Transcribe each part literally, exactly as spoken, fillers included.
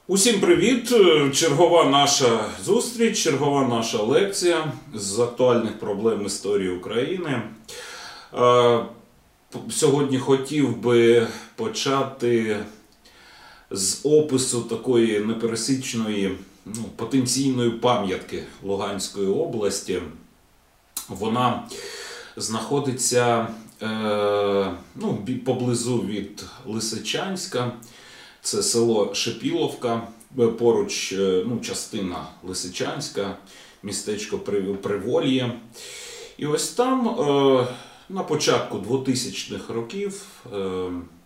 Усім привіт! Чергова наша зустріч, чергова наша лекція з актуальних проблем історії України. Сьогодні хотів би почати з опису такої непересічної, ну, потенційної пам'ятки Луганської області. Вона знаходиться е, ну, поблизу від Лисичанська. Це село Шипіловка, поруч, ну, частина Лисичанська, містечко Привольє. І ось там е, на початку двотисячних років е,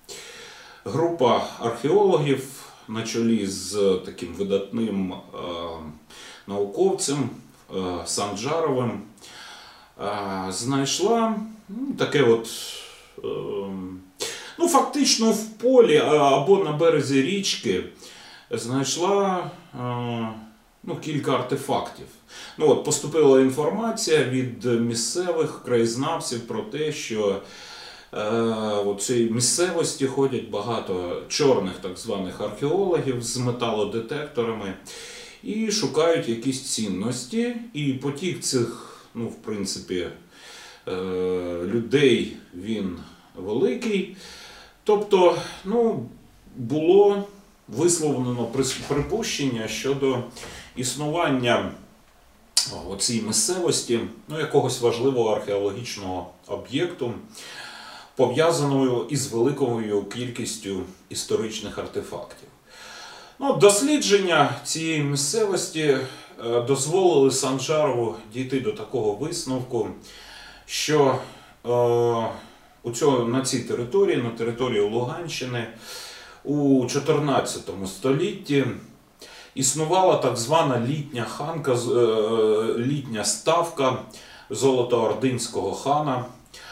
група археологів на чолі з таким видатним е, науковцем е, Санджаровим е, знайшла ну, таке от е, Ну, фактично в полі або на березі річки знайшла ну, кілька артефактів. Ну, от, поступила інформація від місцевих краєзнавців про те, що е, у цій місцевості ходять багато чорних так званих археологів з металодетекторами і шукають якісь цінності. І потік цих, ну, в принципі, е, людей, він великий. Тобто, ну, було висловлено припущення щодо існування у цій місцевості ну, якогось важливого археологічного об'єкту, пов'язаного із великою кількістю історичних артефактів. Ну, дослідження цієї місцевості дозволили Санджарову дійти до такого висновку, що е, У цього, на цій території, на території Луганщини, у чотирнадцятому столітті існувала так звана літня ханка, літня ставка Золотоординського хана.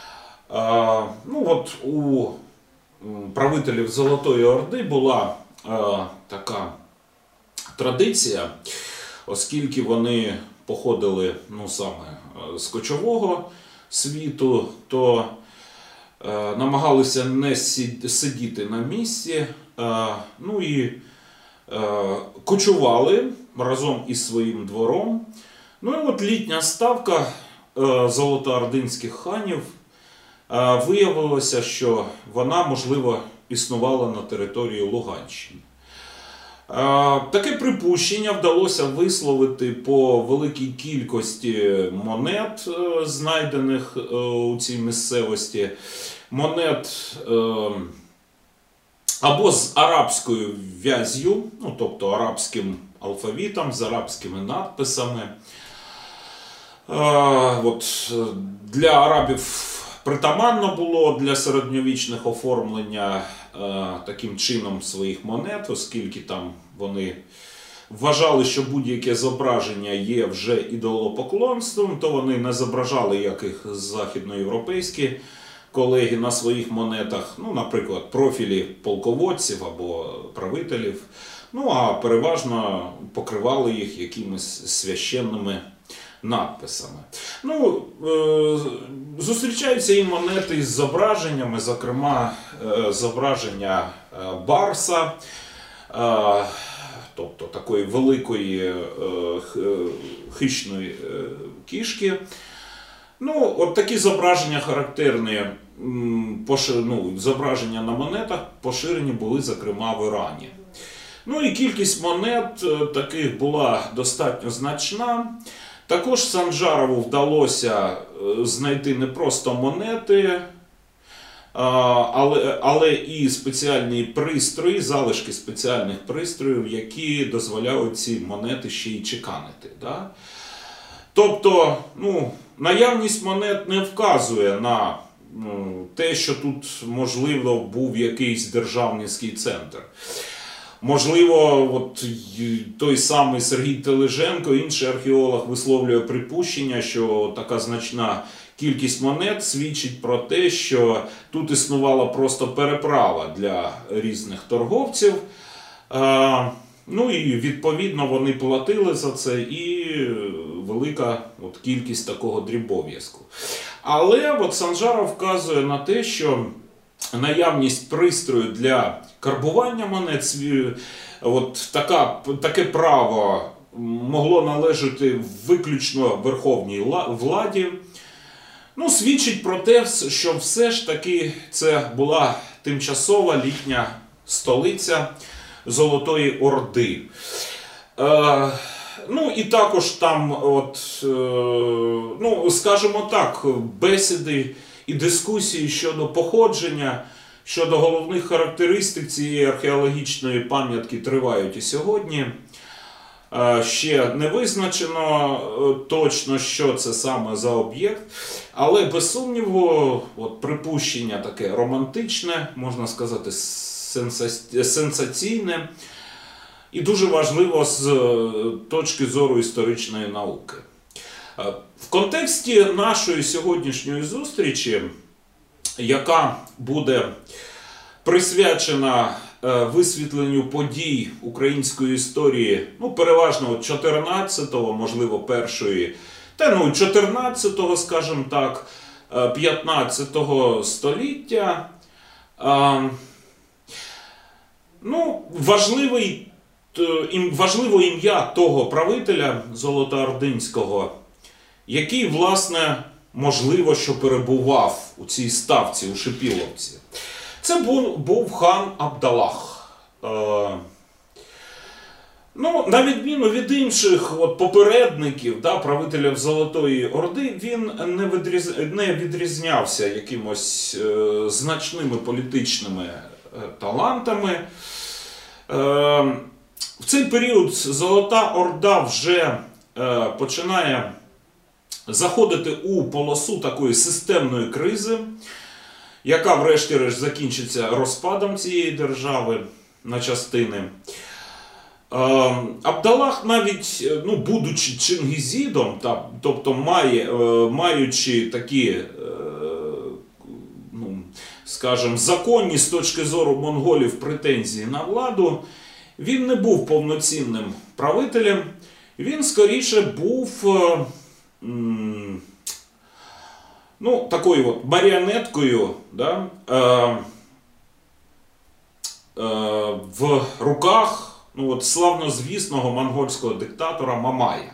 Ну от у правителів Золотої Орди була така традиція, оскільки вони походили ну, саме з кочового світу, то намагалися не сидіти на місці, ну і кочували разом із своїм двором. Ну і от літня ставка золотоординських ханів виявилося, що вона, можливо, існувала на території Луганщини. Таке припущення вдалося висловити по великій кількості монет, знайдених у цій місцевості. Монет або з арабською в'яз'ю, ну, тобто арабським алфавітом, з арабськими надписами. От, для арабів притаманно було для середньовічних оформлення таким чином своїх монет, оскільки там вони вважали, що будь-яке зображення є вже ідолопоклонством, то вони не зображали, як їх західноєвропейські колеги на своїх монетах, ну, наприклад, профілі полководців або правителів, ну, а переважно покривали їх якимись священними надписами. Ну, е зустрічаються і монети із зображеннями, зокрема, е зображення е барса, е тобто такої великої е хищної е кішки. Ну, от такі зображення характерні, ну, зображення на монетах поширені були, зокрема, в Ірані. Ну і кількість монет таких була достатньо значна. Також Санджарову вдалося знайти не просто монети, але, але і спеціальні пристрої, залишки спеціальних пристроїв, які дозволяють ці монети ще й чеканити. Да? Тобто, ну, наявність монет не вказує на ну, те, що тут, можливо, був якийсь державницький центр. Можливо, от той самий Сергій Тележенко, інший археолог, висловлює припущення, що така значна кількість монет свідчить про те, що тут існувала просто переправа для різних торговців. Ну і відповідно вони платили за це, і велика от кількість такого дрібов'язку. Але от Санджаров вказує на те, що наявність пристрою для карбування монет. От така, таке право могло належати виключно верховній владі. Ну, свідчить про те, що все ж таки це була тимчасова літня столиця Золотої Орди. Е, ну і також там, от, е, ну, скажімо так, бесіди і дискусії щодо походження, щодо головних характеристик цієї археологічної пам'ятки тривають і сьогодні. Ще не визначено точно, що це саме за об'єкт, але без сумніву, от припущення таке романтичне, можна сказати, сенсаційне і дуже важливо з точки зору історичної науки. В контексті нашої сьогоднішньої зустрічі, яка буде присвячена висвітленню подій української історії, ну, переважно чотирнадцятого, можливо, першої, та ну, чотирнадцятого, скажімо так, п'ятнадцятого століття. Ну, важливий, важливо ім'я того правителя Золотоординського, який, власне, можливо, що перебував у цій ставці, у Шипіловці. Це був, був хан Абдалах. Е, ну, на відміну від інших от, попередників, да, правителів Золотої Орди, він не, відріз, не відрізнявся якимось е, значними політичними е, талантами. Е, в цей період Золота Орда вже е, починає заходити у полосу такої системної кризи, яка врешті-решт закінчиться розпадом цієї держави на частини. Абдалах навіть, ну, будучи чингізідом, та, тобто має, маючи такі, ну, скажімо, законні з точки зору монголів претензії на владу, він не був повноцінним правителем, він скоріше був ну, такою от маріонеткою, да, е, е, в руках, ну, от, славнозвісного монгольського диктатора Мамая.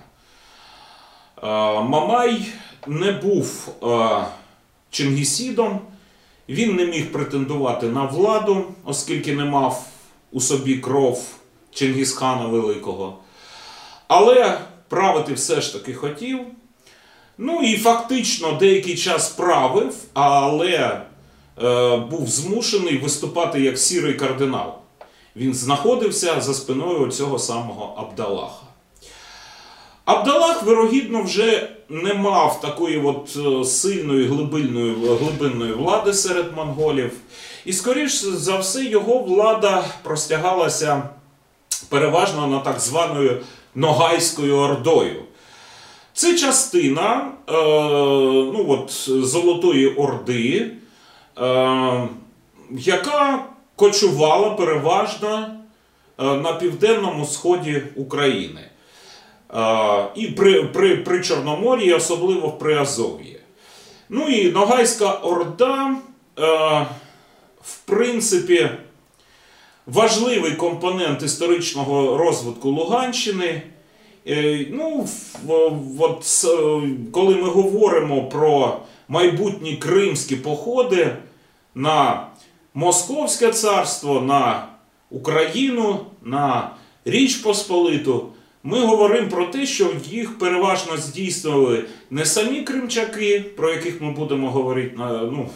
Е, Мамай не був е, чингісідом, він не міг претендувати на владу, оскільки не мав у собі кров Чингісхана Великого. Але правити все ж таки хотів. Ну і фактично деякий час правив, але е, був змушений виступати як сірий кардинал. Він знаходився за спиною цього самого Абдалаха. Абдалах, вирогідно, вже не мав такої от сильної глибинної, глибинної влади серед монголів. І, скоріш за все, його влада простягалася переважно на так званою Ногайською Ордою. Це частина е, ну, от, Золотої Орди, е, яка кочувала переважно е, на південному сході України. Е, і при, при, при Чорномор'ї, особливо в Приазов'ї. Ну і Ногайська Орда, е, в принципі, важливий компонент історичного розвитку Луганщини. Ну, от, коли ми говоримо про майбутні кримські походи на Московське царство, на Україну, на Річ Посполиту, ми говоримо про те, що їх переважно здійснювали не самі кримчаки, про яких ми будемо говорити ну,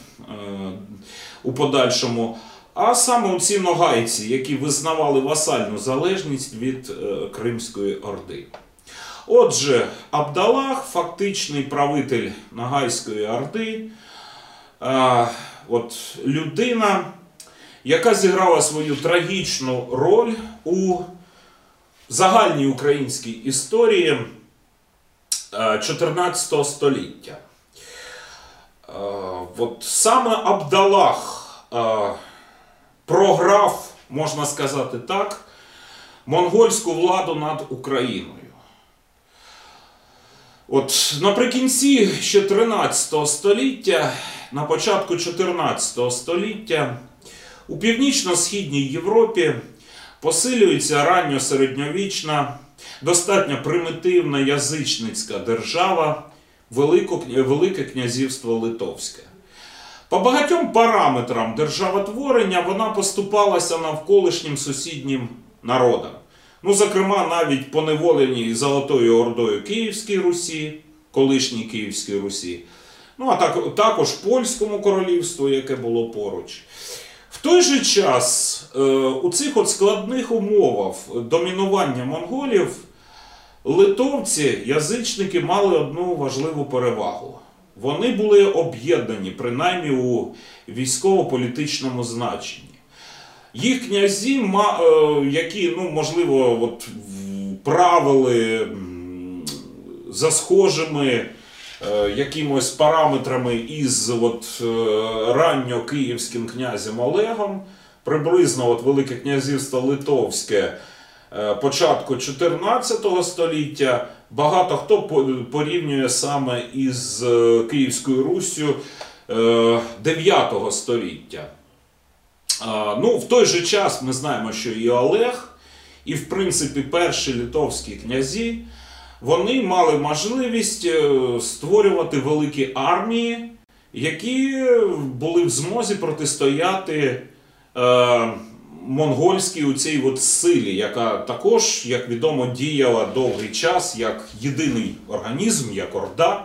у подальшому, а саме ці ногайці, які визнавали васальну залежність від е, Кримської Орди. Отже, Абдалах, фактичний правитель Ногайської Орди, е, от, людина, яка зіграла свою трагічну роль у загальній українській історії е, чотирнадцятого століття. Е, от, саме Абдалах е, програв, можна сказати так, монгольську владу над Україною. От наприкінці ще тринадцятого століття, на початку чотирнадцятого століття, У північно-східній Європі посилюється ранньосередньовічна, достатньо примітивна язичницька держава, Велике князівство Литовське. По багатьом параметрам державотворення вона поступалася навколишнім сусіднім народам. Ну, зокрема, навіть поневоленій Золотою Ордою Київській Русі, колишній Київській Русі, ну, а так, також Польському королівству, яке було поруч. В той же час е, у цих от складних умовах домінування монголів литовці, язичники, мали одну важливу перевагу. Вони були об'єднані, принаймні у військово-політичному значенні. Їх князі, які, ну, можливо, от, правили за схожими якимось параметрами із от, ранньокиївським князем Олегом, приблизно от, Велике князівство Литовське початку чотирнадцятого століття, багато хто порівнює саме із Київською Руссю дев'ятого століття. Ну, в той же час ми знаємо, що і Олег, і, в принципі, перші литовські князі, вони мали можливість створювати великі армії, які були в змозі протистояти е, монгольській у цій от силі, яка також, як відомо, діяла довгий час як єдиний організм, як орда.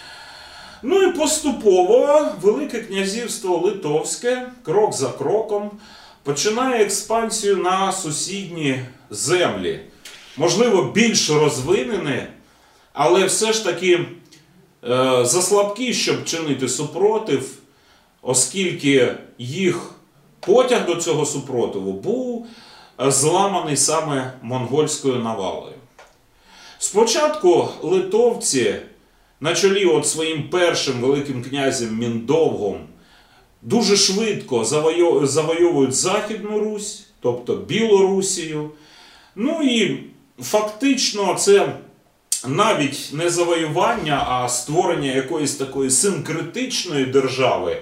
Ну і поступово Велике князівство Литовське, крок за кроком, починає експансію на сусідні землі. Можливо, більш розвинені, але все ж таки е, заслабкі, щоб чинити супротив, оскільки їх потяг до цього супротиву був зламаний саме монгольською навалою. Спочатку литовці на чолі от своїм першим великим князем Міндовгом дуже швидко завойовують Західну Русь, тобто Білорусію. Ну і фактично це навіть не завоювання, а створення якоїсь такої синкретичної держави,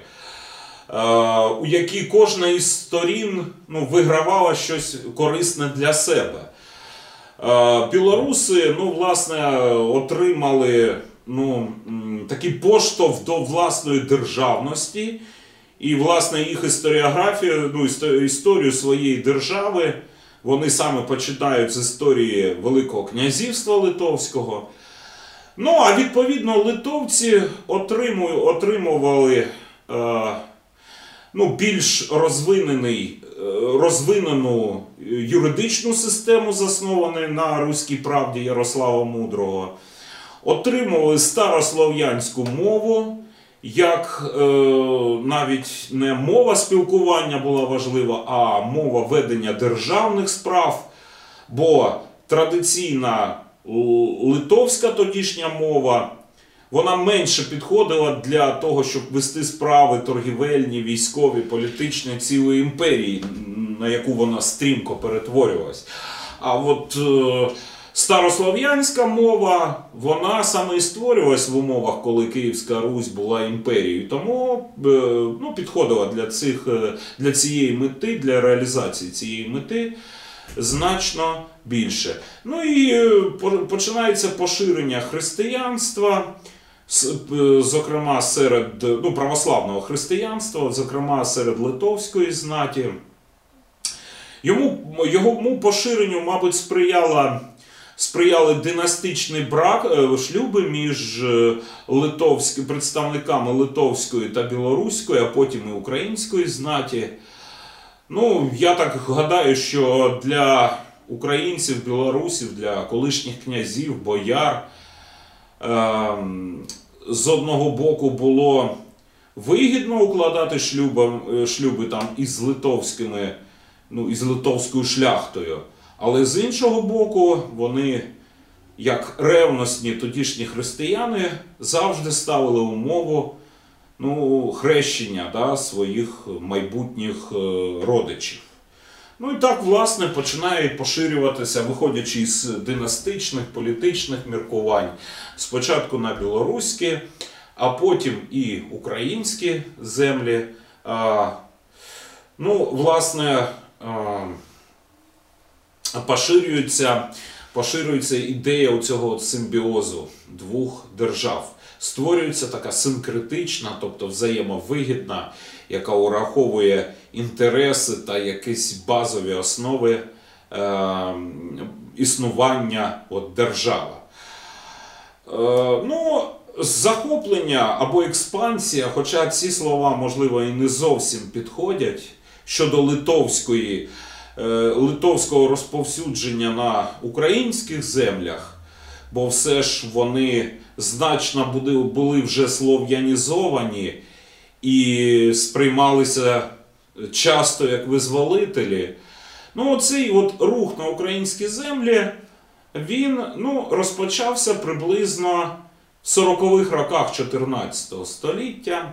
у якій кожна із сторін, ну, вигравала щось корисне для себе. Білоруси, ну, власне, отримали, ну, такий поштовх до власної державності, і, власне, їх історіографію, ну, історію своєї держави вони саме почитають з історії Великого князівства Литовського. Ну, а відповідно литовці отримували е, ну, більш розвинений, розвинену юридичну систему, засновану на руській правді Ярослава Мудрого, отримували старослов'янську мову, як е, навіть не мова спілкування була важлива, а мова ведення державних справ, бо традиційна литовська тодішня мова, вона менше підходила для того, щоб вести справи торгівельні, військові, політичні цілої імперії, на яку вона стрімко перетворювалась. А от е, старослов'янська мова, вона саме і створювалась в умовах, коли Київська Русь була імперією. Тому е, ну, підходила для, цих, для цієї мети, для реалізації цієї мети значно більше. Ну і починається поширення християнства, зокрема серед, ну, православного християнства, зокрема серед литовської знаті. Йому, йому поширенню, мабуть, сприяла, сприяли династичний брак, шлюби між литовські, представниками литовської та білоруської, а потім і української знаті. Ну, я так гадаю, що для українців, білорусів, для колишніх князів, бояр, е з одного боку було вигідно укладати шлюби, шлюби там із литовськими, ну, із литовською шляхтою, але з іншого боку вони, як ревностні тодішні християни, завжди ставили умову, ну, хрещення, да, своїх майбутніх е, родичів. Ну і так, власне, починає поширюватися, виходячи з династичних, політичних міркувань, спочатку на білоруські, а потім і українські землі. А, Ну, власне, поширюється, поширюється ідея цього симбіозу двох держав. Створюється така синкретична, тобто взаємовигідна, яка ураховує інтереси та якісь базові основи е, існування от, держави. Е, ну, захоплення або експансія, хоча ці слова, можливо, і не зовсім підходять, щодо литовської, е, литовського розповсюдження на українських землях, бо все ж вони значно були, були вже слов'янізовані і сприймалися часто як визволителі. Ну, оцей от рух на українські землі, він ну, розпочався приблизно в сорокових роках чотирнадцятого століття.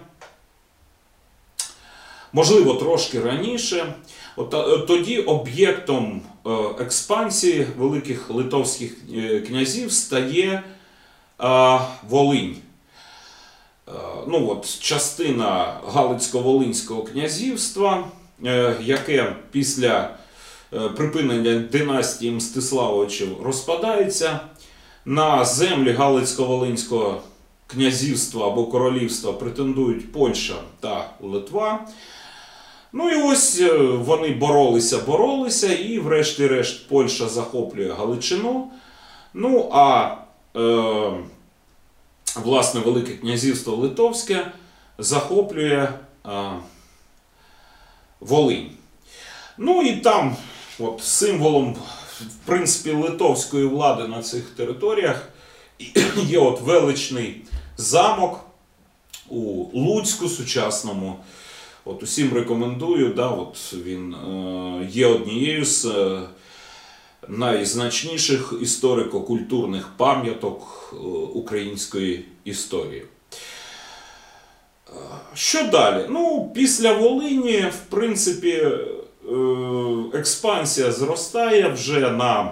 Можливо, трошки раніше. От, тоді об'єктом експансії великих литовських князів стає е, Волинь. Е, ну, от, частина Галицько-Волинського князівства, е, яке після е, припинення династії Мстиславовичів розпадається. На землі Галицько-Волинського князівства або королівства претендують Польща та Литва. Ну і ось вони боролися, боролися, і врешті-решт Польща захоплює Галичину. Ну а е, власне Велике князівство Литовське захоплює е, Волинь. Ну і там от, символом, в принципі, литовської влади на цих територіях є от величний замок у Луцьку сучасному. От усім рекомендую, да, от він е, є однією з е, найзначніших історико-культурних пам'яток е, української історії. Е, що далі? Ну, після Волині, в принципі, е, експансія зростає вже на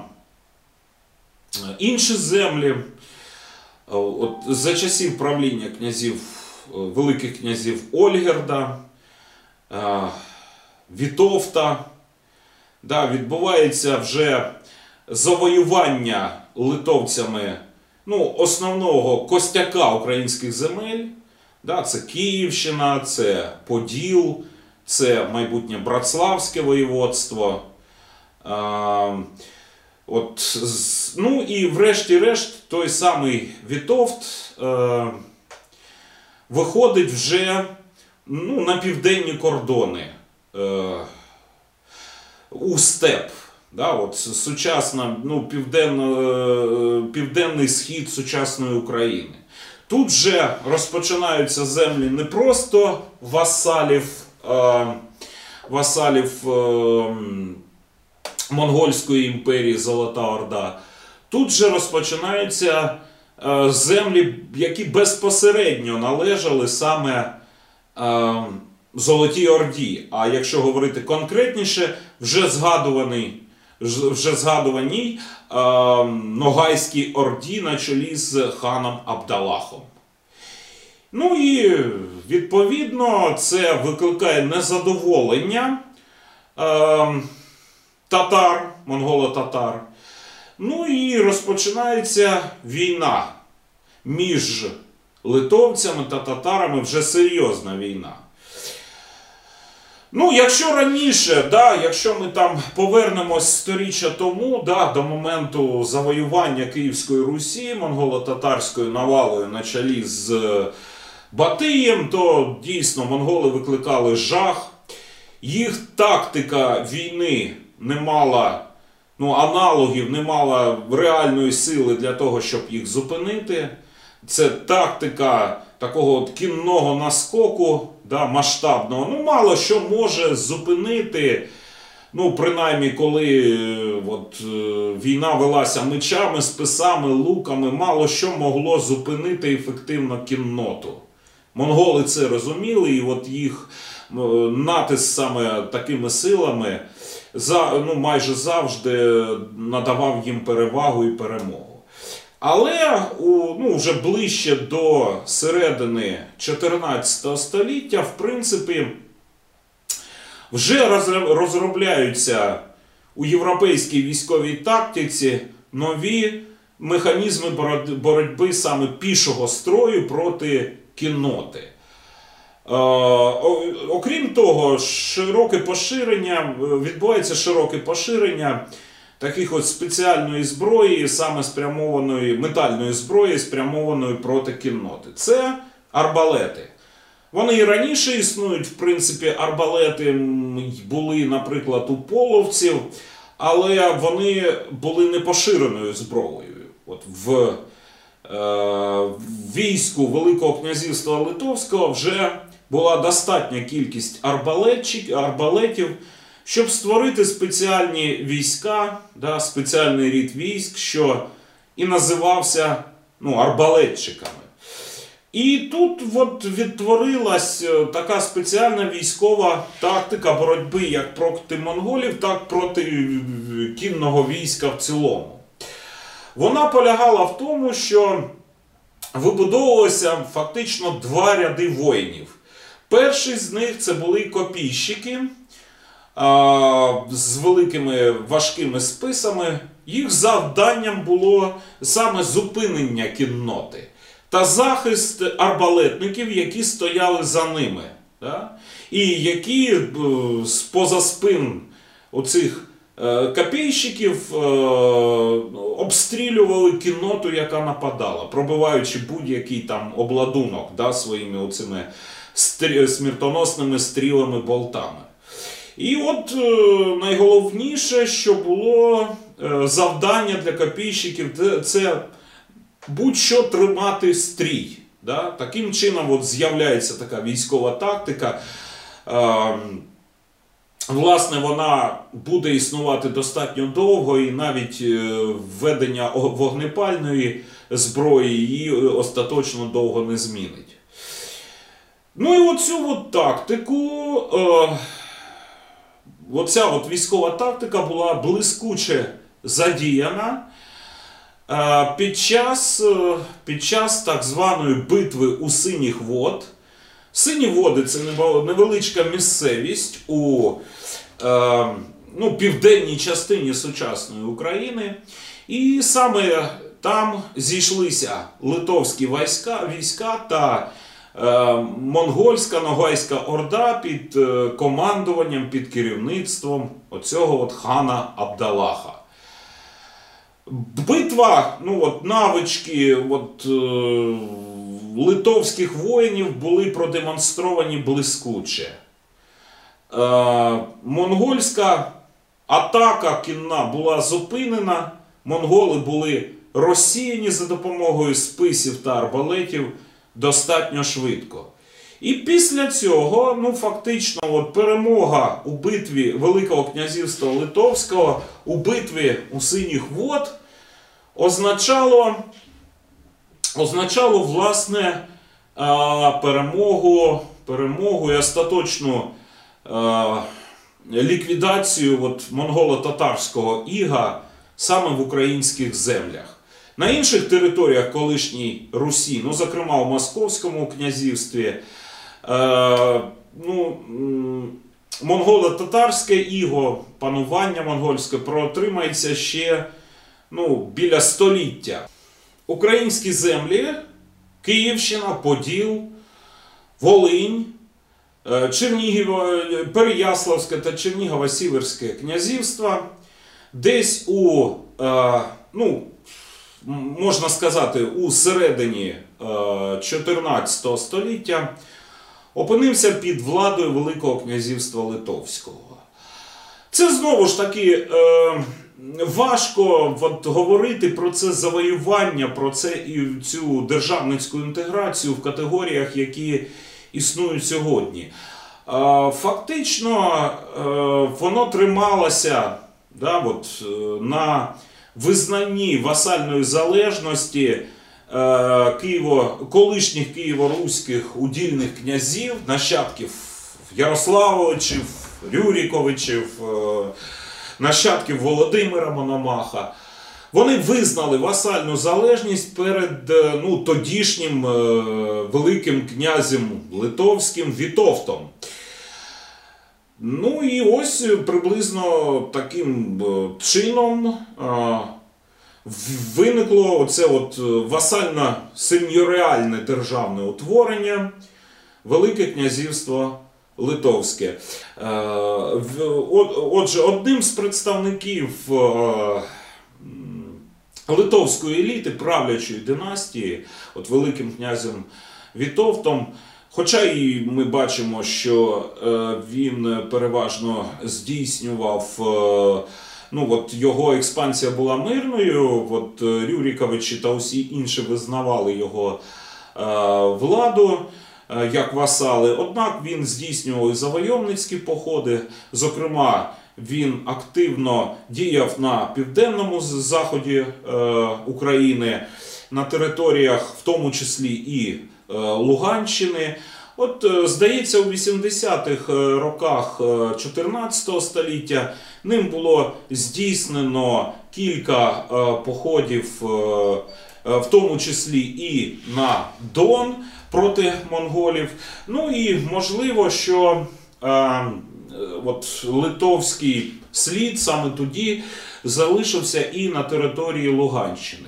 інші землі. Е, от, за часів правління князів, е, великих князів Ольгерда, Вітовта, да, відбувається вже завоювання литовцями ну, основного костяка українських земель. Да, це Київщина, це Поділ, це майбутнє Братславське воєводство. А, от, ну і врешті-решт той самий Вітовт а, виходить вже ну, на південні кордони, е, у степ. Да, от, сучасна, ну, південно, е, південний схід сучасної України. Тут же розпочинаються землі не просто васалів, е, васалів е, Монгольської імперії Золота Орда. Тут же розпочинаються е, землі, які безпосередньо належали саме Золотій Орді. А якщо говорити конкретніше, вже згадуваний, вже згадуваній е, Ногайській Орді на чолі з ханом Абдалахом. Ну і, відповідно, це викликає незадоволення е, татар, монголо-татар. Ну і розпочинається війна між литовцями та татарами, вже серйозна війна. Ну, якщо раніше, да, якщо ми там повернемось сторіччя тому, да, до моменту завоювання Київської Русі монголо-татарською навалою на чолі з Батиєм, то дійсно монголи викликали жах. Їх тактика війни не мала ну, аналогів, не мала реальної сили для того, щоб їх зупинити. Це тактика такого от кінного наскоку, да, масштабного. Ну, мало що може зупинити, ну, принаймні, коли от, війна велася мечами, списами, луками, мало що могло зупинити ефективно кінноту. Монголи це розуміли, і от їх натиск саме такими силами за, ну, майже завжди надавав їм перевагу і перемогу. Але у, ну, вже ближче до середини чотирнадцятого століття, в принципі, Вже розробляються у європейській військовій тактиці нові механізми боротьби саме пішого строю проти кінноти. Окрім того, широке поширення, відбувається широке поширення таких от спеціальної зброї, саме спрямованої, метальної зброї, спрямованої проти кінноти. Це арбалети. Вони і раніше існують, в принципі, арбалети були, наприклад, у половців, але вони були не поширеною зброєю. От в, е, в війську Великого князівства Литовського вже була достатня кількість арбалетів, щоб створити спеціальні війська, да, спеціальний рід військ, що і називався ну, арбалетчиками. І тут от відтворилась така спеціальна військова тактика боротьби як проти монголів, так і проти кінного війська в цілому. Вона полягала в тому, що вибудовувалося фактично два ряди воїнів. Перший з них це були копійщики а, з великими важкими списами. Їх завданням було саме зупинення кінноти та захист арбалетників, які стояли за ними. Да? І які з-поза спин оцих е, копійщиків е, обстрілювали кінноту, яка нападала, пробиваючи будь-який там обладунок, да, своїми оцими стрі... смертоносними стрілами, болтами. І от е, найголовніше, що було е, завдання для копійщиків, це будь-що тримати стрій. Да? Таким чином от з'являється така військова тактика. Е, власне, вона буде існувати достатньо довго, і навіть е, введення вогнепальної зброї її остаточно довго не змінить. Ну і оцю от тактику, е, оця от військова тактика була блискуче задіяна е, під час, е, під час так званої битви у Синіх вод. Сині води – це невеличка місцевість у е, ну, південній частині сучасної України. І саме там зійшлися литовські війська, війська та е, монгольська Ногайська орда під е, командуванням, під керівництвом оцього от хана Абдалаха. Битва, ну от навички от, е, литовських воїнів були продемонстровані блискуче. Е, монгольська атака кінна була зупинена, монголи були розсіяні за допомогою списів та арбалетів достатньо швидко. І після цього, ну фактично, от перемога у битві Великого князівства Литовського, у битві у Синіх вод, означало, означало власне, перемогу, перемогу і остаточну ліквідацію от монголо-татарського іга саме в українських землях. На інших територіях колишньої Русі, ну, зокрема у Московському князівстві, е, ну, монголо-татарське іго, панування монгольське протримається ще ну, біля століття. Українські землі, Київщина, Поділ, Волинь, Чернігів, Переяславське та Чернігово-Сіверське князівства десь у, е, ну, можна сказати, у середині чотирнадцятого століття опинився під владою Великого князівства Литовського. Це знову ж таки е, важко от, говорити про це завоювання, про це і цю державницьку інтеграцію в категоріях, які існують сьогодні. Е, фактично е, воно трималося да, от, на визнанні васальної залежності е, Києво, колишніх києво-руських удільних князів, нащадків Ярославовичів, Рюриковичів, е, нащадків Володимира Мономаха. Вони визнали васальну залежність перед е, ну, тодішнім е, великим князем литовським Вітовтом. Ну і ось приблизно таким чином виникло оце от васально-сеньоріальне державне утворення Велике князівство Литовське. Отже, одним з представників литовської еліти, правлячої династії, от Великим князем Вітовтом, хоча і ми бачимо, що він переважно здійснював, ну от його експансія була мирною, от Рюриковичі та усі інші визнавали його владу як васали, однак він здійснював і завойовницькі походи, зокрема, він активно діяв на південному заході е, України, на територіях, в тому числі і е, Луганщини. От, е, здається, у вісімдесятих роках чотирнадцятого століття ним було здійснено кілька е, походів, е, в тому числі і на Дон проти монголів. Ну і можливо, що е, от литовський слід саме тоді залишився і на території Луганщини.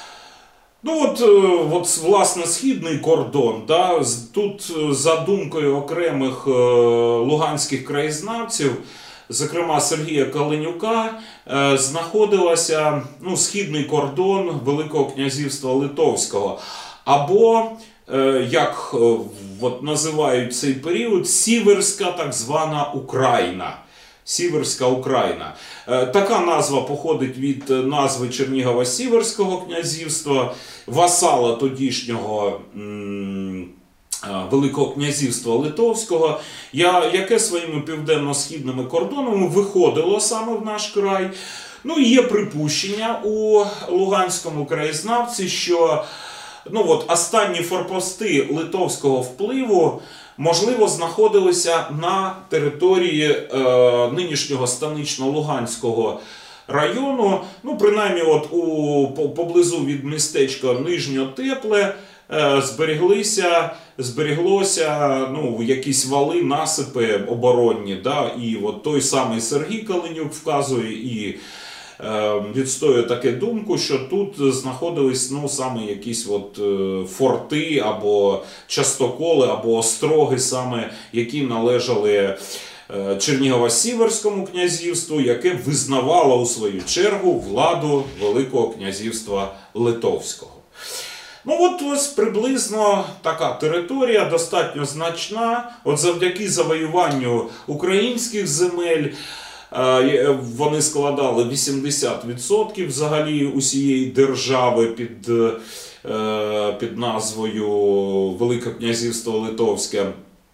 Ну от, от власне, східний кордон, да, тут за думкою окремих луганських краєзнавців, зокрема Сергія Каленюка, знаходилася, ну, східний кордон Великого князівства Литовського, або, як от називають цей період, Сіверська так звана Україна. Сіверська Україна. Така назва походить від назви Чернігова-Сіверського князівства, васала тодішнього м Великого князівства Литовського, яке своїми південно-східними кордонами виходило саме в наш край. Ну і є припущення у луганському краєзнавці, що ну, от, останні форпости литовського впливу, можливо, знаходилися на території е, нинішнього станично-луганського району, ну, принаймні, от, у, поблизу від містечка Нижньотепле е, зберіглися, зберіглося, ну, якісь вали, насипи оборонні, да, і от той самий Сергій Каленюк вказує і відстоює таку думку, що тут знаходились, ну, саме якісь от форти або частоколи, або остроги, саме, які належали Чернігово-Сіверському князівству, яке визнавало у свою чергу владу Великого князівства Литовського. Ну от ось приблизно така територія, достатньо значна, от завдяки завоюванню українських земель. Вони складали вісімдесят відсотків взагалі усієї держави під, під назвою Велике князівство Литовське.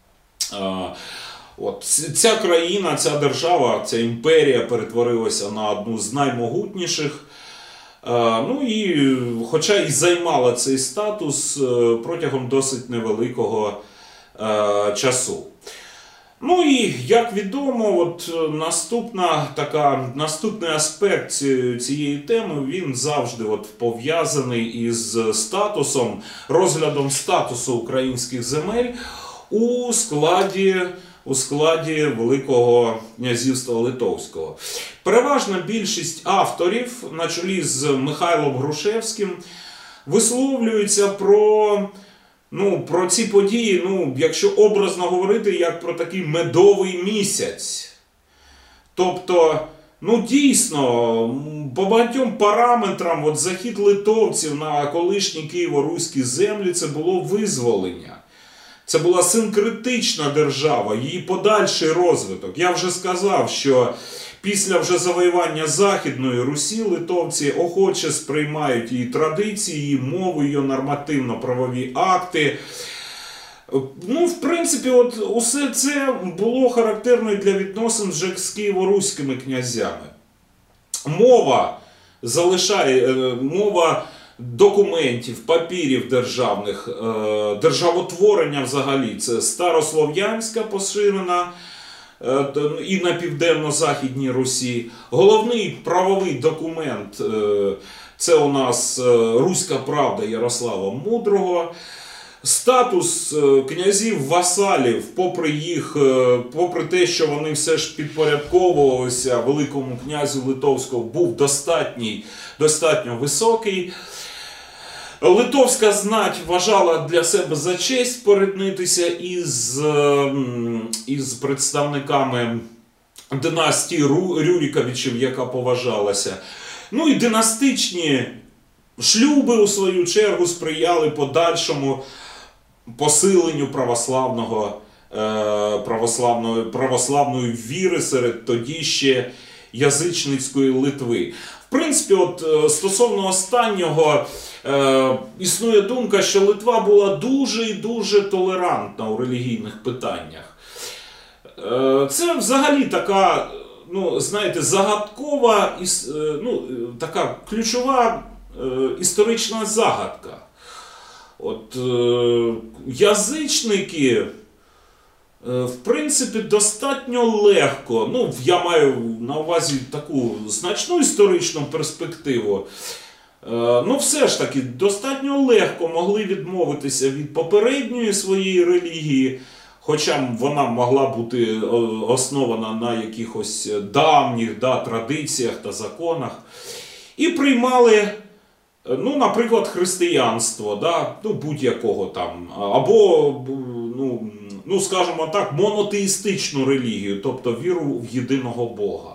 От. Ця країна, ця держава, ця імперія перетворилася на одну з наймогутніших. Ну і, хоча і займала цей статус протягом досить невеликого часу. Ну і, як відомо, от наступна така, наступний аспект цієї теми, він завжди от пов'язаний із статусом, розглядом статусу українських земель у складі, у складі Великого князівства Литовського. Переважна більшість авторів, на чолі з Михайлом Грушевським, висловлюються про... Ну, про ці події, ну, якщо образно говорити, як про такий медовий місяць. Тобто, ну, дійсно, по багатьом параметрам от захід литовців на колишні києво-руські землі – це було визволення. Це була синкретична держава, її подальший розвиток. Я вже сказав, що після вже завоювання Західної Русі литовці охоче сприймають її традиції, її мову, її нормативно-правові акти. Ну, в принципі, от усе це було характерно для відносин вже з києво-руськими князями. Мова залишає, мова документів, папірів державних, державотворення взагалі, це старослов'янська поширена, і на південно-західній Русі. Головний правовий документ – це у нас Руська правда Ярослава Мудрого. статус князів-васалів, попри їх, попри те, що вони все ж підпорядковувалися Великому князю Литовського, був достатній, достатньо високий. Литовська знать вважала для себе за честь поріднитися із, із представниками династії Рюриковичів, яка поважалася. Ну і династичні шлюби, у свою чергу, сприяли подальшому посиленню православного, православної, православної віри серед тоді ще язичницької Литви. В принципі, от стосовно останнього, е, існує думка, що Литва була дуже і дуже толерантна у релігійних питаннях. Е, це взагалі така, ну, знаєте, загадкова, ну, така ключова е, історична загадка. От е, язичники, в принципі, достатньо легко, ну, я маю на увазі таку значну історичну перспективу, ну, все ж таки, достатньо легко могли відмовитися від попередньої своєї релігії, хоча вона могла бути основана на якихось давніх, да, традиціях та законах, і приймали, ну, наприклад, християнство, да, ну, будь-якого там, або, ну, ну, скажімо так, монотеїстичну релігію, тобто віру в єдиного Бога.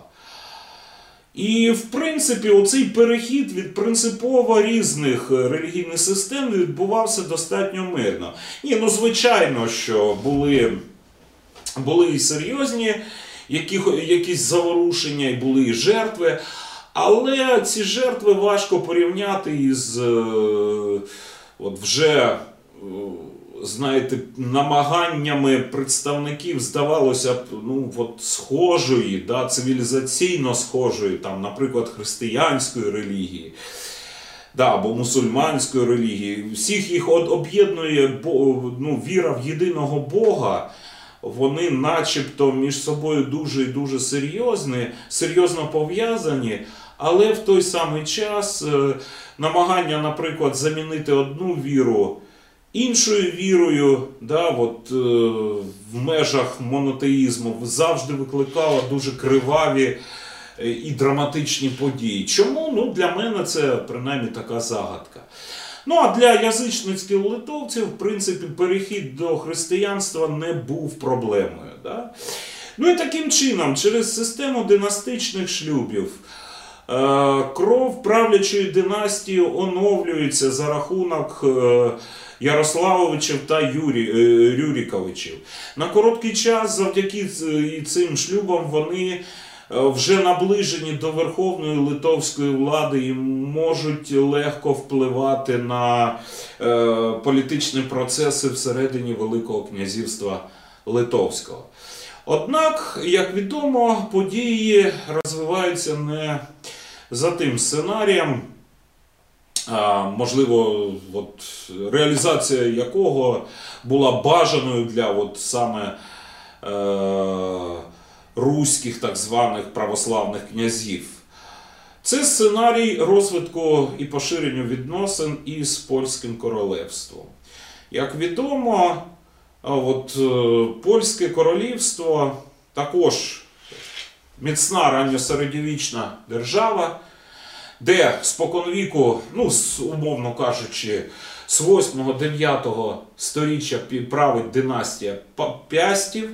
І, в принципі, оцей перехід від принципово різних релігійних систем відбувався достатньо мирно. Ні, ну, звичайно, що були, були і серйозні які, якісь заворушення, і були і жертви, але ці жертви важко порівняти із от вже, знаєте, намаганнями представників, здавалося б, ну, от схожої, да, цивілізаційно схожої, там, наприклад, християнської релігії, да, або мусульманської релігії. Всіх їх об'єднує, ну, віра в єдиного Бога. Вони начебто між собою дуже і дуже серйозні, серйозно пов'язані, але в той самий час намагання, наприклад, замінити одну віру іншою вірою, да, от, е, в межах монотеїзму завжди викликало дуже криваві і драматичні події. Чому? Ну, для мене це принаймні така загадка. Ну, а для язичницьких литовців, в принципі, перехід до християнства не був проблемою. Да? Ну і таким чином, через систему династичних шлюбів, е, кров правлячої династії оновлюється за рахунок е, Ярославовичів та Юрі, е, Рюриковичів. На короткий час завдяки цим шлюбам вони вже наближені до верховної литовської влади і можуть легко впливати на е, політичні процеси всередині Великого князівства Литовського. Однак, як відомо, події розвиваються не за тим сценарієм, а, можливо, от, реалізація якого була бажаною для от, саме е, руських так званих православних князів. Це сценарій розвитку і поширення відносин із Польським королевством. Як відомо, от, Польське королівство також міцна ранньосередньовічна держава, де споконвіку, ну, умовно кажучи, з восьмого-дев'ятого сторіччя править династія Пястів.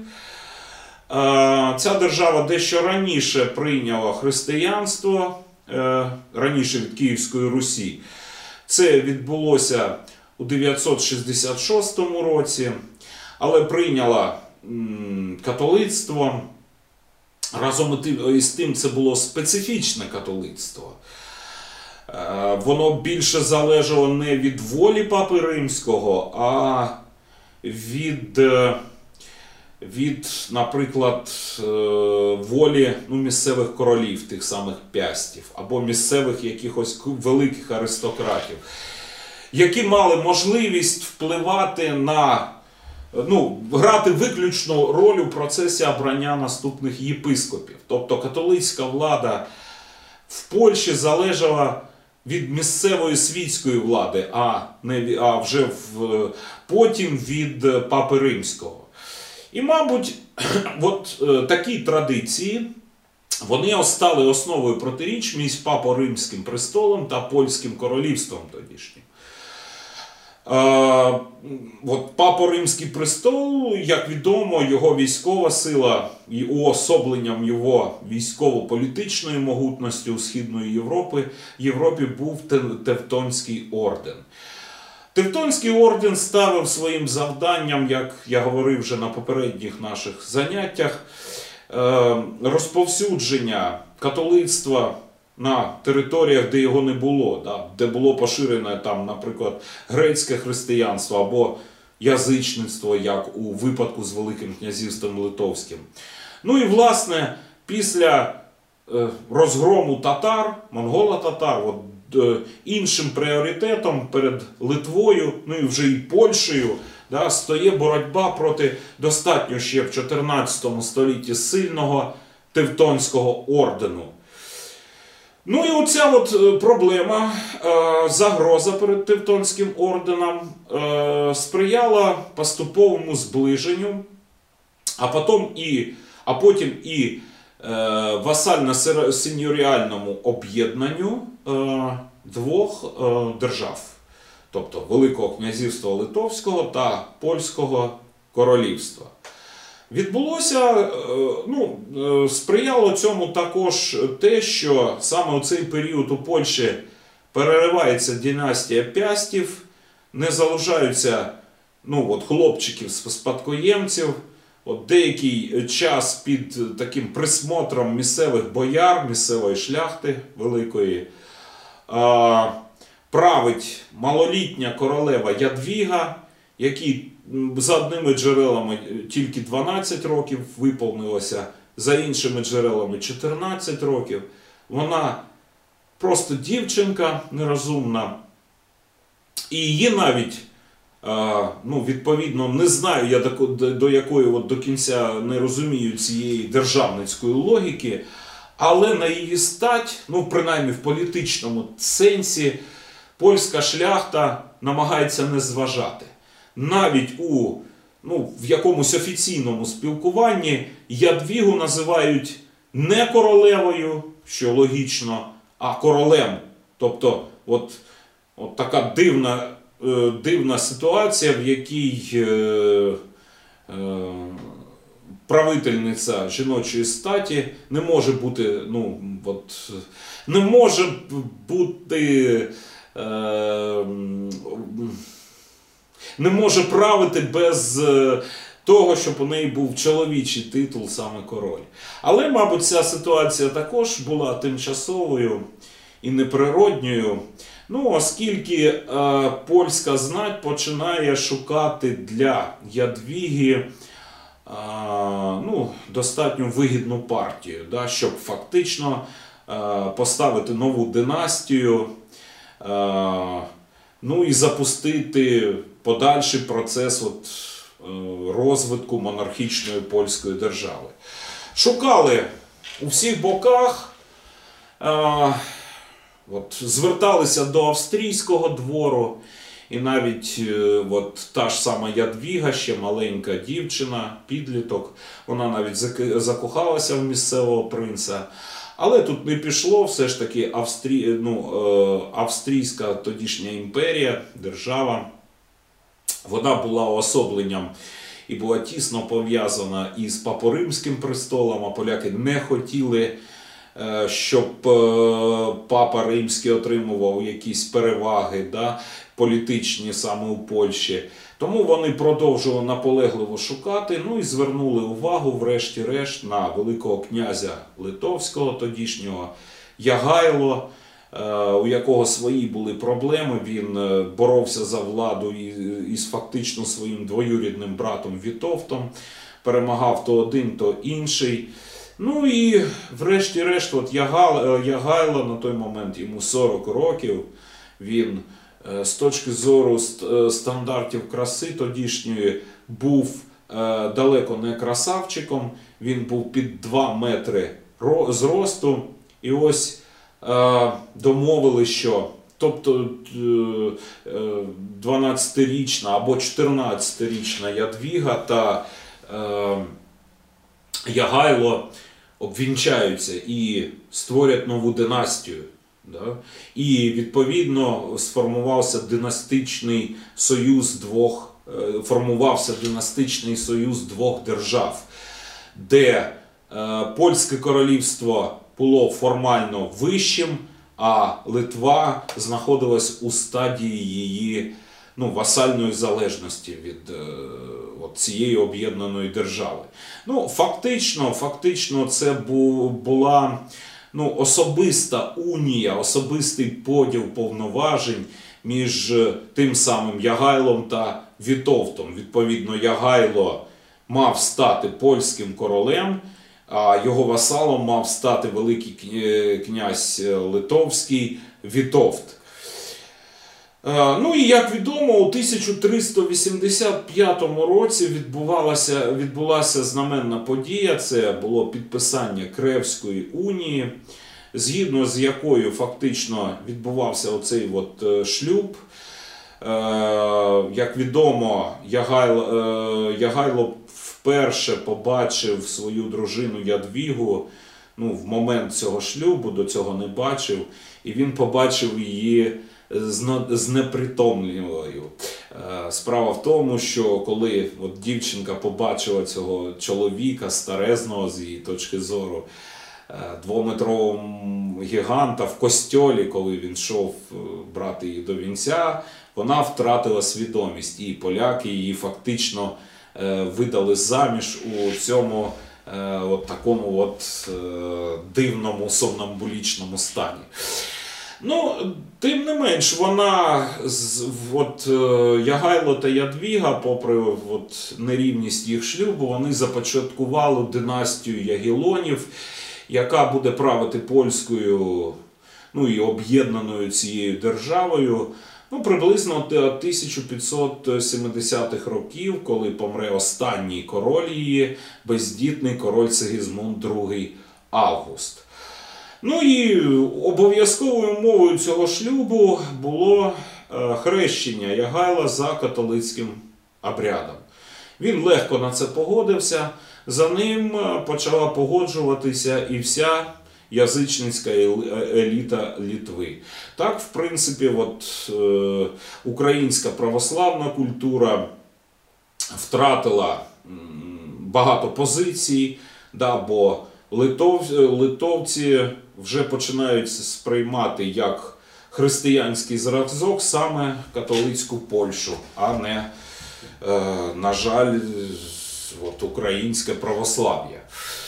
Ця держава дещо раніше прийняла християнство, раніше від Київської Русі. Це відбулося у дев'ятсот шістдесят шостому році, але прийняла католицтво. Разом із тим це було специфічне католицтво. Воно більше залежало не від волі Папи Римського, а від, від наприклад, волі, ну, місцевих королів, тих самих Пястів, або місцевих якихось великих аристократів, які мали можливість впливати на, ну, грати виключну роль у процесі обрання наступних єпископів. Тобто католицька влада в Польщі залежала від місцевої світської влади, а, не, а вже в, потім від Папи Римського. І, мабуть, от е, такі традиції, вони стали основою протиріч між Папою Римським престолом та Польським королівством тодішнім. Е, от Папа Римський престол, як відомо, його військова сила і уособленням його військово-політичної могутності у Східної Європи, Європі був Тевтонський орден. Тевтонський орден ставив своїм завданням, як я говорив вже на попередніх наших заняттях, розповсюдження католицтва на територіях, де його не було, де було поширене, там, наприклад, грецьке християнство або язичництво, як у випадку з Великим князівством Литовським. Ну і, власне, після розгрому татар, монголо-татар, от, іншим пріоритетом перед Литвою, ну і вже і Польщею, да, стоїть боротьба проти достатньо ще в чотирнадцятому столітті сильного Тевтонського ордену. Ну і оця от проблема, загроза перед Тевтонським орденом сприяла поступовому зближенню, а потім і, а потім і васально-сеньоріальному об'єднанню двох держав, тобто Великого князівства Литовського та Польського королівства. Відбулося, ну, сприяло цьому також те, що саме у цей період у Польщі переривається династія Пястів, не залишаються, ну, от, хлопчиків-спадкоємців. От деякий час під таким присмотром місцевих бояр, місцевої шляхти великої, а, править малолітня королева Ядвіга, якій за одними джерелами тільки дванадцять років виповнилося, за іншими джерелами чотирнадцять років. Вона просто дівчинка нерозумна. І її навіть, ну, відповідно, не знаю я до, до якої от до кінця не розумію цієї державницької логіки, але на її стать, ну, принаймні в політичному сенсі, польська шляхта намагається не зважати. Навіть у, ну, в якомусь офіційному спілкуванні Ядвігу називають не королевою, що логічно, а королем. Тобто, от, от така дивна, е, дивна ситуація, в якій е, е, правительниця жіночої статі не може бути, ну, от, не може бути... Е, не може правити без того, щоб у неї був чоловічий титул, саме король. Але, мабуть, ця ситуація також була тимчасовою і неприродньою, ну, оскільки е, польська знать починає шукати для Ядвіги е, ну, достатньо вигідну партію, да, щоб фактично е, поставити нову династію, е, ну і запустити подальший процес от, розвитку монархічної польської держави. Шукали у всіх боках, е, от, зверталися до австрійського двору, і навіть е, от, та ж сама Ядвіга, ще маленька дівчина, підліток, вона навіть закохалася в місцевого принца. Але тут не пішло, все ж таки Австрі... ну, австрійська тодішня імперія, держава, вона була уособленням і була тісно пов'язана із Папо-Римським престолом, а поляки не хотіли, щоб Папа Римський отримував якісь переваги, да, політичні саме у Польщі. Тому вони продовжували наполегливо шукати, ну і звернули увагу, врешті-решт, на Великого князя Литовського тодішнього Ягайло, у якого свої були проблеми. Він боровся за владу із фактично своїм двоюрідним братом Вітовтом, перемагав то один, то інший. Ну і врешті-решт, от Ягайло, на той момент йому сорок років, він з точки зору стандартів краси тодішньої був далеко не красавчиком, він був під два метри зросту. І ось е, домовили, що тобто дванадцятирічна або чотирнадцятирічна Ядвіга та е, Ягайло обвінчаються і створять нову династію. Да? І відповідно сформувався династичний союз двох, формувався династичний союз двох держав, де е, Польське королівство було формально вищим, а Литва знаходилась у стадії її ну, васальної залежності від е, от цієї об'єднаної держави. Ну, фактично, фактично це бу, була ну, особиста унія, особистий поділ повноважень між тим самим Ягайлом та Вітовтом. Відповідно, Ягайло мав стати польським королем, а його васалом мав стати Великий князь Литовський Вітовт. Ну і як відомо, у тисяча триста вісімдесят п'ятому році відбувалася, відбулася знаменна подія, це було підписання Кревської унії, згідно з якою фактично відбувався оцей от шлюб. Як відомо, Ягайло, Ягайло вперше побачив свою дружину Ядвігу, ну, в момент цього шлюбу, до цього не бачив, і він побачив її знепритомлілою. Справа в тому, що коли от дівчинка побачила цього чоловіка старезного, з її точки зору, двометрового гіганта в костьолі, коли він йшов брати її до вінця, вона втратила свідомість, і поляки її фактично видали заміж у цьому от такому от дивному сомнамбулічному стані. Ну, тим не менш, вона, от, Ягайло та Ядвіга, попри от, нерівність їх шлюбу, вони започаткували династію Ягелонів, яка буде правити польською, ну і об'єднаною цією державою, ну, приблизно до тисяча п'ятсот сімдесятих років, коли помре останній король її, бездітний король Сигізмунд другий Август. Ну і обов'язковою умовою цього шлюбу було хрещення Ягайла за католицьким обрядом. Він легко на це погодився, за ним почала погоджуватися і вся язичницька еліта Литви. Так, в принципі, от, е, українська православна культура втратила багато позицій, да, бо литов, литовці вже починають сприймати як християнський зразок саме католицьку Польщу, а не, е, на жаль, от, українське православ'я.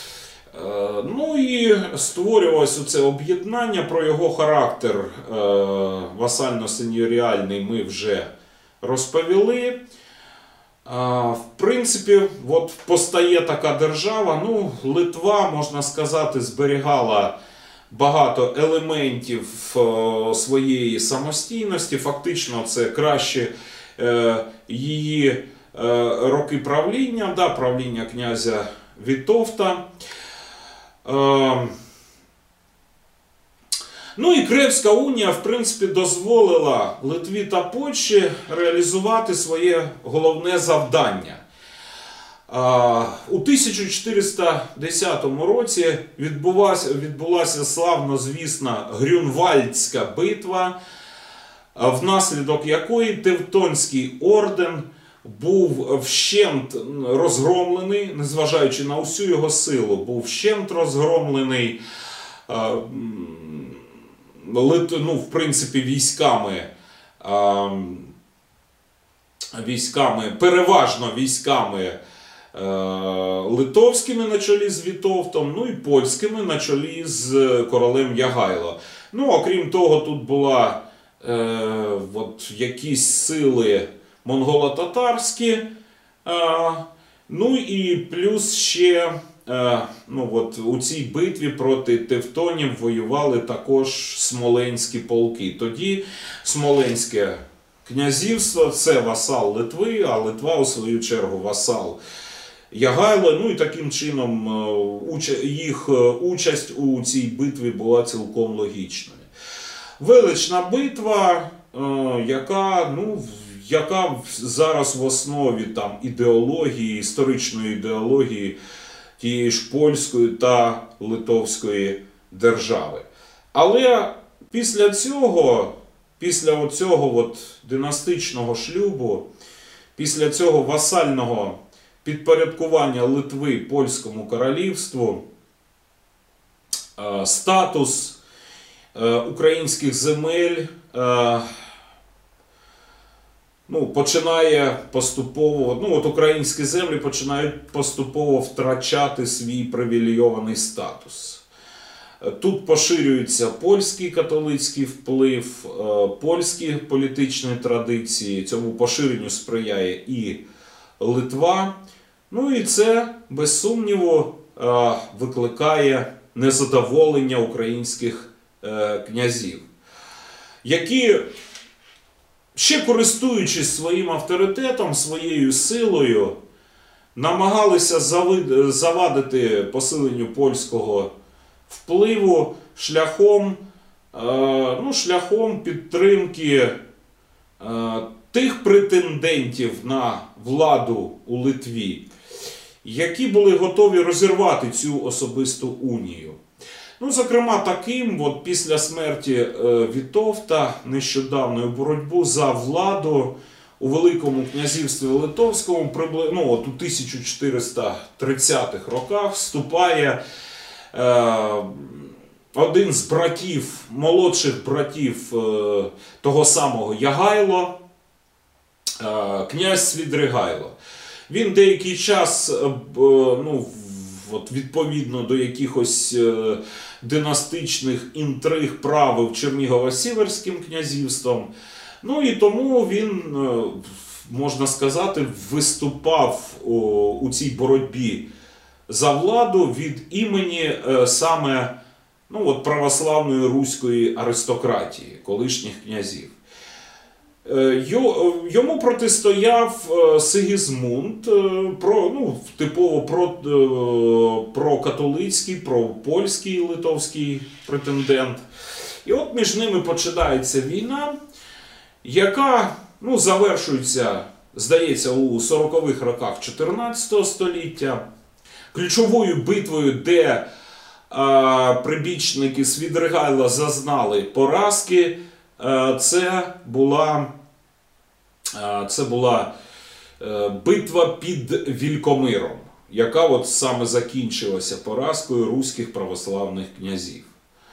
Ну і створювалось оце об'єднання. Про його характер васально-сеньоріальний ми вже розповіли. В принципі, от постає така держава. Ну, Литва, можна сказати, зберігала багато елементів своєї самостійності. Фактично, це краще її роки правління, да, правління князя Вітовта. Ну і Кревська унія, в принципі, дозволила Литві та Польщі реалізувати своє головне завдання. У тисяча чотириста десятому році відбулася, відбулася славнозвісна Грюнвальдська битва, внаслідок якої Тевтонський орден був вщент розгромлений, незважаючи на усю його силу, був вщент розгромлений, ну, в принципі, військами, військами, переважно військами литовськими на чолі з Вітовтом, ну і польськими на чолі з королем Ягайло. Ну, окрім того, тут була е, от, якісь сили монголо-татарські, е, ну і плюс ще е, ну, от, у цій битві проти тевтонів воювали також смоленські полки. Тоді Смоленське князівство – це васал Литви, а Литва, у свою чергу, васал Ягайло. Ну і таким чином їх участь у цій битві була цілком логічною. Велична битва, яка, ну, яка зараз в основі там ідеології, історичної ідеології тієї ж польської та литовської держави. Але після цього, після оцього от династичного шлюбу, після цього васального підпорядкування Литви Польському королівству, статус українських земель ну, починає поступово, ну от українські землі починають поступово втрачати свій привілейований статус. Тут поширюється польський католицький вплив, польські політичні традиції, цьому поширенню сприяє і Литва. Ну і це, без сумніву, викликає незадоволення українських князів, які, ще користуючись своїм авторитетом, своєю силою, намагалися завадити посиленню польського впливу шляхом, ну, шляхом підтримки тих претендентів на владу у Литві, які були готові розірвати цю особисту унію. Ну, зокрема, таким, от після смерті Вітовта, нещодавною боротьбу за владу у Великому князівстві Литовському, ну, от у тисяча чотириста тридцятих роках вступає е, один з братів, молодших братів е, того самого Ягайло, е, князь Свідригайло. Він деякий час, е, ну, от відповідно до якихось е, династичних інтриг правив Чернігово-Сіверським князівством. Ну і тому він, е, можна сказати, виступав о, у цій боротьбі за владу від імені е, саме ну, от православної руської аристократії, колишніх князів. Йому протистояв Сигізмунд, про, ну, типово про, про католицький, про польський литовський претендент. І от між ними починається війна, яка ну, завершується, здається, у сорокових роках чотирнадцятого століття. Ключовою битвою, де а, прибічники Свідригайла зазнали поразки, Це була, це була битва під Вількомиром, яка от саме закінчилася поразкою руських православних князів.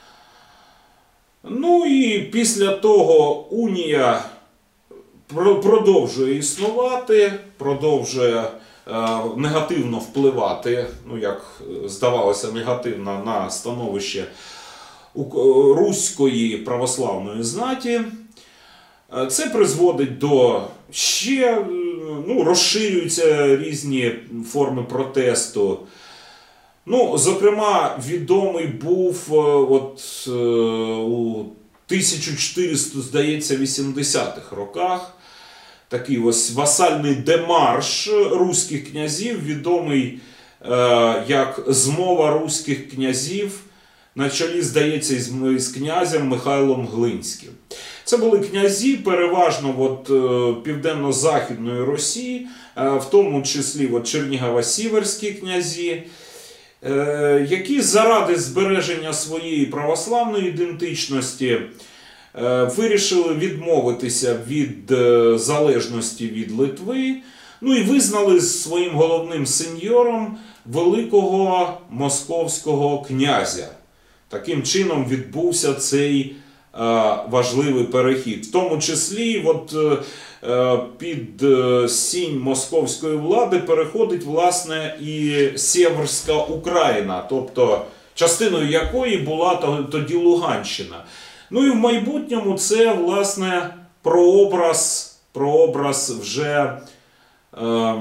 Ну і після того унія продовжує існувати, продовжує негативно впливати, ну як здавалося, негативно на становище руської православної знаті. Це призводить до ще, ну, розширюються різні форми протесту. Ну, зокрема, відомий був от у тисяча чотириста, здається, вісімдесятих роках такий ось васальний демарш руських князів, відомий як змова руських князів на чолі, здається, із князем Михайлом Глинським. Це були князі переважно от, південно-західної Росії, в тому числі от, Чернігово-Сіверські князі, які заради збереження своєї православної ідентичності вирішили відмовитися від залежності від Литви, ну і визнали своїм головним сеньором великого московського князя. Таким чином відбувся цей е, важливий перехід. В тому числі от, е, під е, сінь московської влади переходить, власне, і Сєвєрська Україна, тобто частиною якої була тоді Луганщина. Ну і в майбутньому це, власне, прообраз, прообраз вже, е,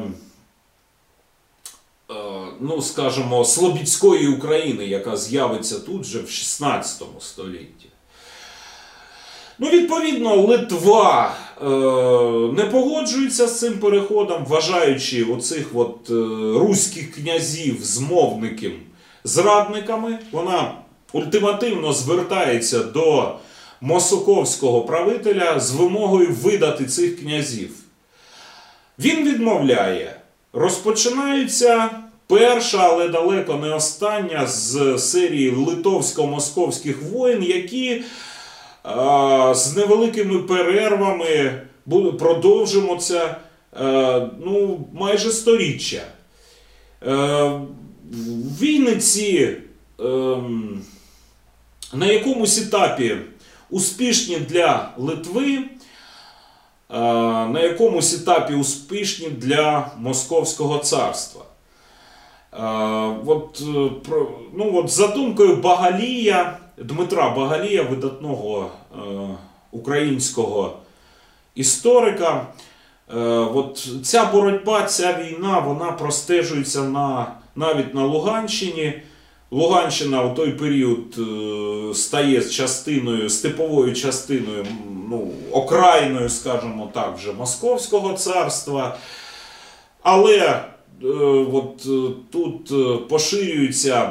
ну, скажімо, Слобідської України, яка з'явиться тут вже в шістнадцятому столітті. Ну, відповідно, Литва не погоджується з цим переходом, вважаючи оцих от руських князів, змовників, зрадниками. Вона ультимативно звертається до московського правителя з вимогою видати цих князів. Він відмовляє. Розпочинаються перша, але далеко не остання з серії литовсько-московських воєн, які а, з невеликими перервами продовжимося а, ну, майже сторіччя. А, війни ці а, на якомусь етапі успішні для Литви, на якомусь етапі успішні для Московського царства. От, ну, от за думкою Багалія, Дмитра Багалія, видатного е, українського історика, е, от ця боротьба, ця війна, вона простежується на, навіть на Луганщині. Луганщина у той період е, стає частиною, степовою частиною, ну, окраїною, скажімо так, вже Московського царства. Але е, от, е, тут е, поширюються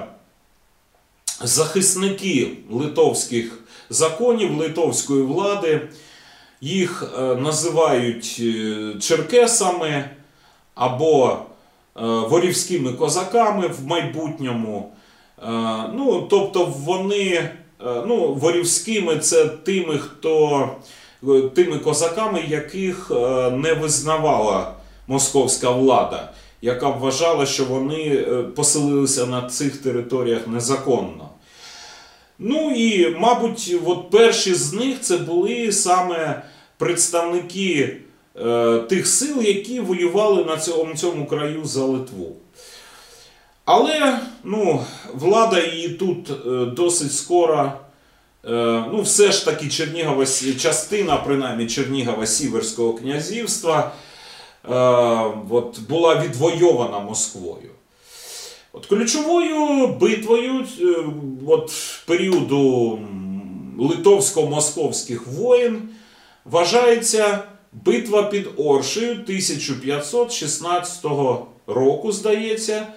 захисники литовських законів, литовської влади. Їх е, називають е, черкесами або е, ворівськими козаками в майбутньому. Ну, тобто вони, ну, ворівськими це тими, хто, тими козаками, яких не визнавала московська влада, яка вважала, що вони поселилися на цих територіях незаконно. Ну і, мабуть, от перші з них це були саме представники е, тих сил, які воювали на цьому, цьому краю за Литву. Але, ну, влада її тут е, досить скоро, е, ну, все ж таки Чернігова, частина, принаймні, Чернігово-Сіверського князівства е, от, була відвойована Москвою. От, ключовою битвою е, от, періоду литовсько-московських воєн вважається битва під Оршею тисяча п'ятсот шістнадцятого року, здається.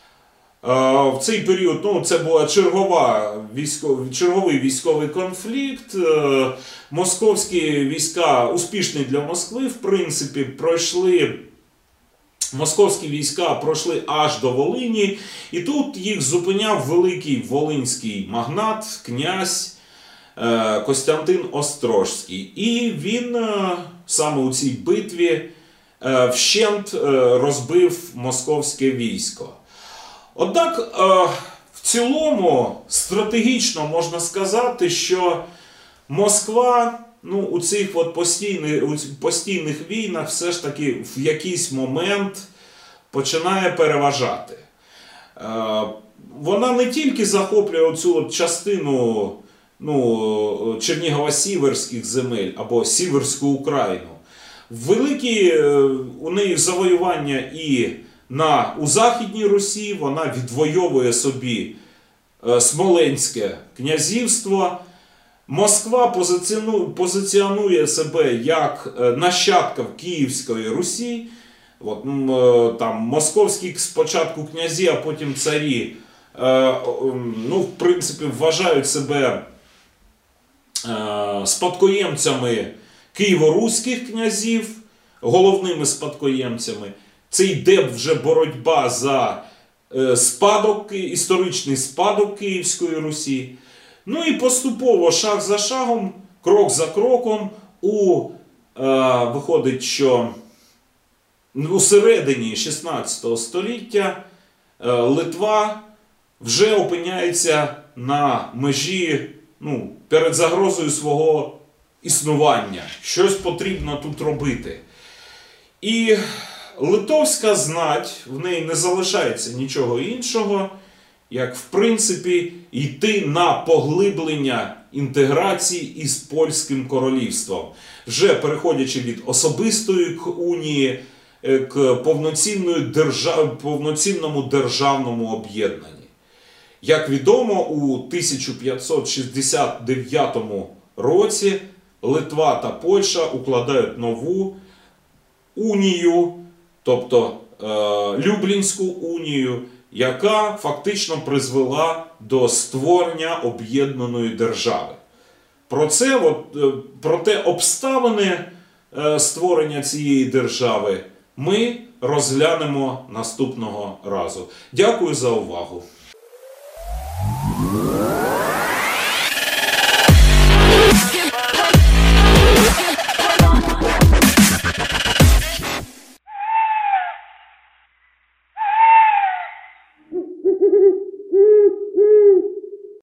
В цей період, ну, це була чергова військов, черговий військовий конфлікт. Московські війська, успішні для Москви, в принципі, пройшли, московські війська пройшли аж до Волині, і тут їх зупиняв великий волинський магнат, князь Костянтин Острозький. І він саме у цій битві вщент розбив московське військо. Однак, в цілому, стратегічно можна сказати, що Москва, ну, у цих от постійних, у постійних війнах все ж таки в якийсь момент починає переважати. Вона не тільки захоплює цю от частину, ну, Чернігово-Сіверських земель або Сіверську Україну. Великі у неї завоювання і На, у Західній Русі, вона відвоює собі е, Смоленське князівство. Москва позиціонує, позиціонує себе як е, нащадка Київської Русі. От, е, там, московські спочатку князі, а потім царі, е, е, ну, в принципі, вважають себе е, спадкоємцями києво-руських князів, головними спадкоємцями. Це йде вже боротьба за спадок, історичний спадок Київської Русі. Ну і поступово, шаг за шагом, крок за кроком, у, е, виходить, що у середині шістнадцятого століття е, Литва вже опиняється на межі, ну, перед загрозою свого існування. Щось потрібно тут робити. І литовська знать, в неї не залишається нічого іншого, як, в принципі, йти на поглиблення інтеграції із Польським королівством, вже переходячи від особистої унії к держав... повноцінному державному об'єднанні. Як відомо, у тисяча п'ятсот шістдесят дев'ятому році Литва та Польща укладають нову унію, тобто е, Люблінську унію, яка фактично призвела до створення об'єднаної держави. Про це, от, е, про те обставини е, створення цієї держави ми розглянемо наступного разу. Дякую за увагу.